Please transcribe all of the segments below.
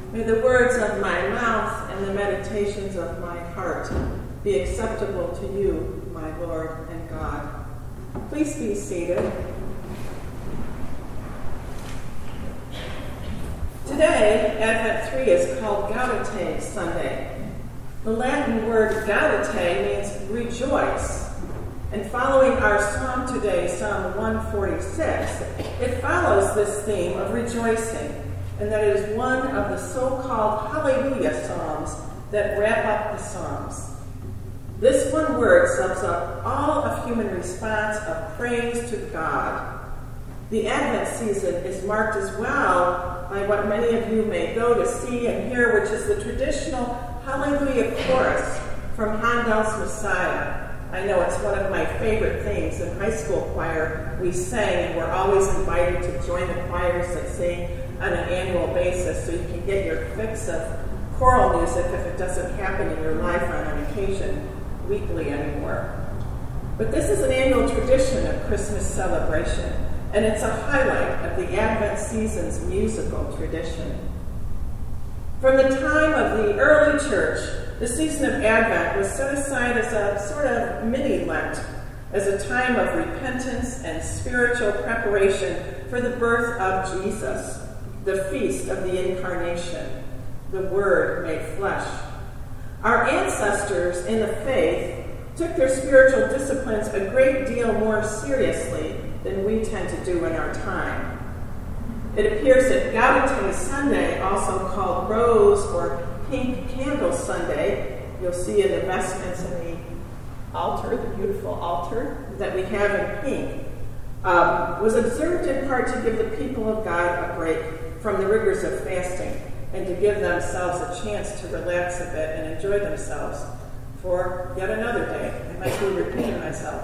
May the words of my mouth and the meditations of my heart be acceptable to you, my Lord and God. Please be seated. Today, Advent 3 is called Gaudete Sunday. The Latin word gaudete means rejoice. And following our psalm today, Psalm 146, it follows this theme of rejoicing, and that is one of the so-called Hallelujah Psalms that wrap up the Psalms. This one word sums up all of human response of praise to God. The Advent season is marked as well by what many of you may go to see and hear, which is the traditional Hallelujah chorus from Handel's Messiah. I know it's one of my favorite things. In high school choir, we sang, and we're always invited to join the choirs that sing on an annual basis, so you can get your fix of choral music if it doesn't happen in your life on an occasion weekly anymore. But this is an annual tradition of Christmas celebration, and it's a highlight of the Advent season's musical tradition. From the time of the early church, the season of Advent was set aside as a sort of mini-Lent, as a time of repentance and spiritual preparation for the birth of Jesus, the feast of the Incarnation, the Word made flesh. Our ancestors in the faith took their spiritual disciplines a great deal more seriously than we tend to do in our time. It appears that Gaudete Sunday, also called Rose or Pink Candle Sunday, you'll see in the vestments in the altar, the beautiful altar that we have in pink, was observed in part to give the people of God a break from the rigors of fasting and to give themselves a chance to relax a bit and enjoy themselves for yet another day. I might be repeating myself.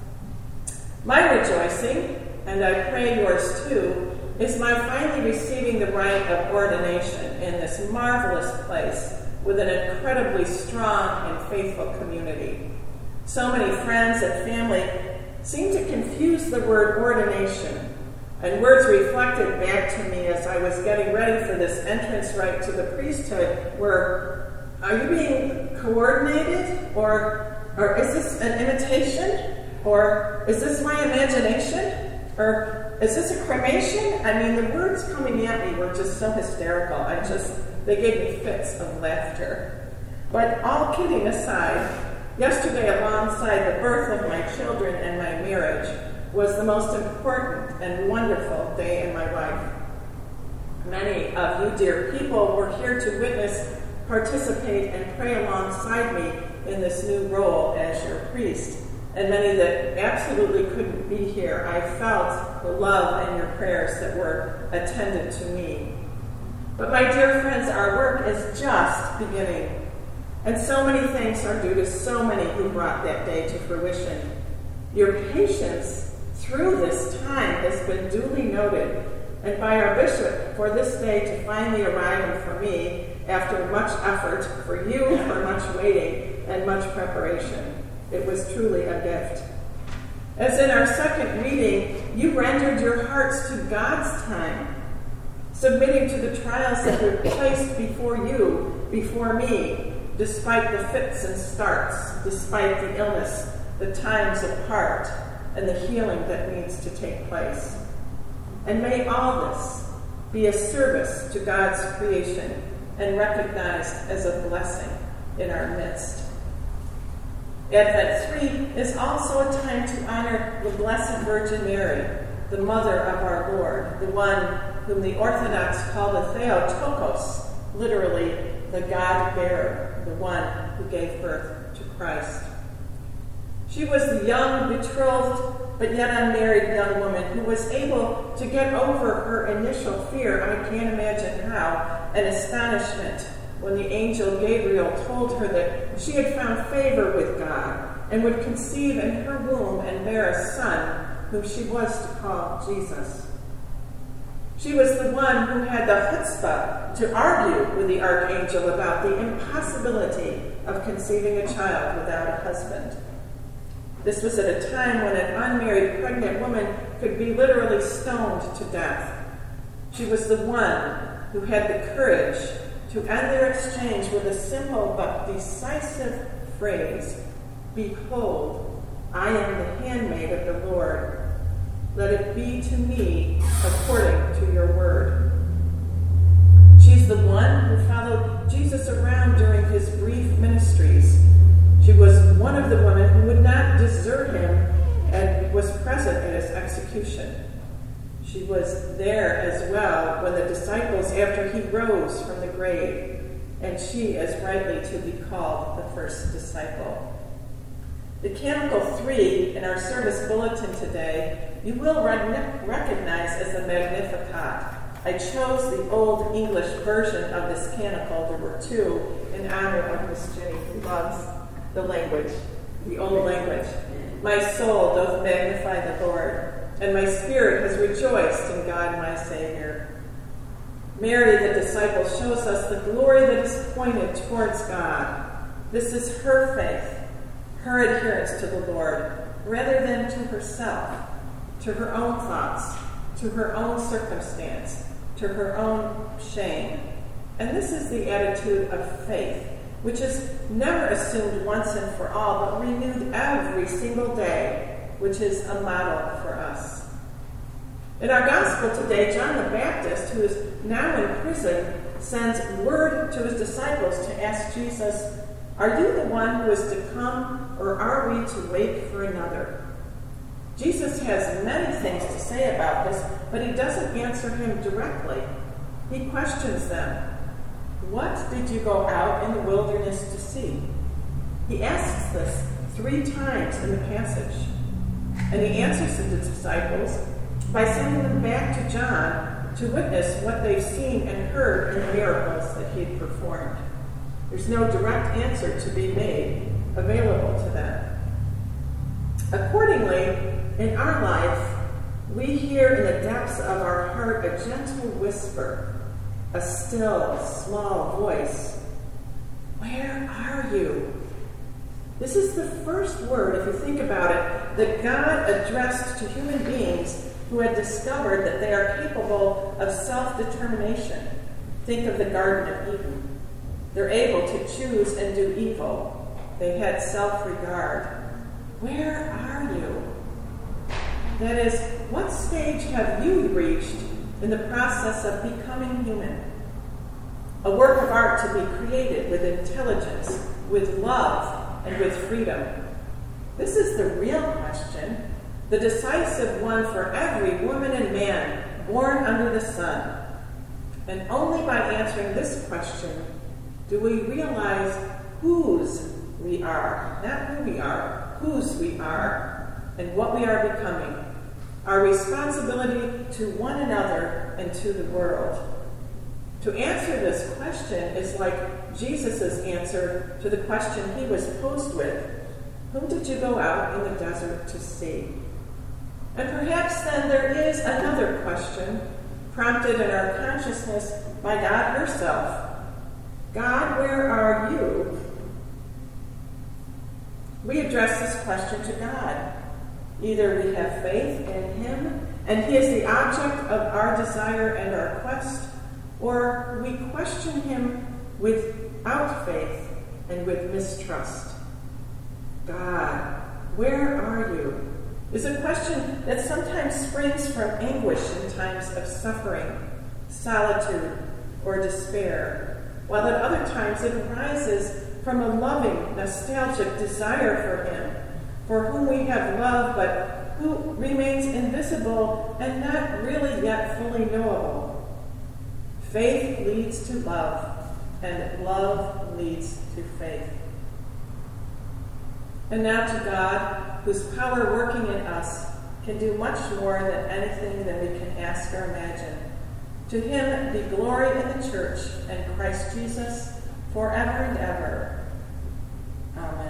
My rejoicing, and I pray yours too, is my finally receiving the rite of ordination in this marvelous place with an incredibly strong and faithful community. So many friends and family seem to confuse the word ordination, and words reflected back to me as I was getting ready for this entrance rite to the priesthood were, are you being coordinated? Or is this an imitation? Or is this my imagination? Or is this a cremation? I mean, the words coming at me were just so hysterical. They gave me fits of laughter. But all kidding aside, yesterday alongside the birth of my children and my marriage was the most important and wonderful day in my life. Many of you, dear people, were here to witness, participate, and pray alongside me in this new role as your priest. And many that absolutely couldn't be here, I felt the love and your prayers that were attended to me. But my dear friends, our work is just beginning. And so many thanks are due to so many who brought that day to fruition. Your patience through this time has been duly noted, and by our bishop for this day to finally arrive, and for me, after much effort, for you for much waiting and much preparation. It was truly a gift. As in our second reading, you rendered your hearts to God's time, submitting to the trials that were placed before you, before me, despite the fits and starts, despite the illness, the times apart, and the healing that needs to take place. And may all this be a service to God's creation and recognized as a blessing in our midst. Advent 3 is also a time to honor the Blessed Virgin Mary, the Mother of our Lord, the one whom the Orthodox call the Theotokos, literally the God-bearer, the one who gave birth to Christ. She was the young, betrothed, but yet unmarried young woman who was able to get over her initial fear, I can't imagine how, and astonishment when the angel Gabriel told her that she had found favor with God and would conceive in her womb and bear a son, whom she was to call Jesus. She was the one who had the chutzpah to argue with the archangel about the impossibility of conceiving a child without a husband. This was at a time when an unmarried pregnant woman could be literally stoned to death. She was the one who had the courage to end their exchange with a simple but decisive phrase, "Behold, I am the handmaid of the Lord. Let it be to me according to your word." She's the one who followed Jesus around during his brief ministries. She was one of the women who would not desert him and was present at his execution. She was there as well when the disciples, after he rose from the grave, and she is rightly to be called the first disciple. The Canticle 3 in our service bulletin today, you will recognize as the Magnificat. I chose the Old English version of this canticle. There were two in honor of Miss Jenny, who loves the language, the old language. "My soul doth magnify the Lord, and my spirit has rejoiced in God my Savior." Mary, the disciple, shows us the glory that is pointed towards God. This is her faith, her adherence to the Lord, rather than to herself, to her own thoughts, to her own circumstance, to her own shame. And this is the attitude of faith, which is never assumed once and for all, but renewed every single day, which is a model for us. In our gospel today, John the Baptist, who is now in prison, sends word to his disciples to ask Jesus, "Are you the one who is to come, or are we to wait for another?" Jesus has many things to say about this, but he doesn't answer him directly. He questions them. What did you go out in the wilderness to see? He asks this 3 times in the passage. And he answers the disciples by sending them back to John to witness what they've seen and heard in the miracles that he had performed. There's no direct answer to be made available to them. Accordingly, in our life, we hear in the depths of our heart a gentle whisper, a still, small voice. Where are you? This is the first word, if you think about it, that God addressed to human beings who had discovered that they are capable of self-determination. Think of the Garden of Eden. They're able to choose and do evil. They had self-regard. Where are you? That is, what stage have you reached in the process of becoming human? A work of art to be created with intelligence, with love, and with freedom. This is the real question, the decisive one for every woman and man born under the sun. And only by answering this question do we realize whose we are, not who we are, whose we are, and what we are becoming. Our responsibility to one another and to the world. To answer this question is like Jesus' answer to the question he was posed with. Whom did you go out in the desert to see? And perhaps then there is another question prompted in our consciousness by God herself. God, where are you? We address this question to God. Either we have faith in him, and he is the object of our desire and our quest, or we question him without faith and with mistrust. God, where are you? Is a question that sometimes springs from anguish in times of suffering, solitude, or despair, while at other times it arises from a loving, nostalgic desire for him, for whom we have loved, but who remains invisible and not really yet fully knowable. Faith leads to love, and love leads to faith. And now to God, whose power working in us can do much more than anything that we can ask or imagine. To him be glory in the church and Christ Jesus forever and ever. Amen.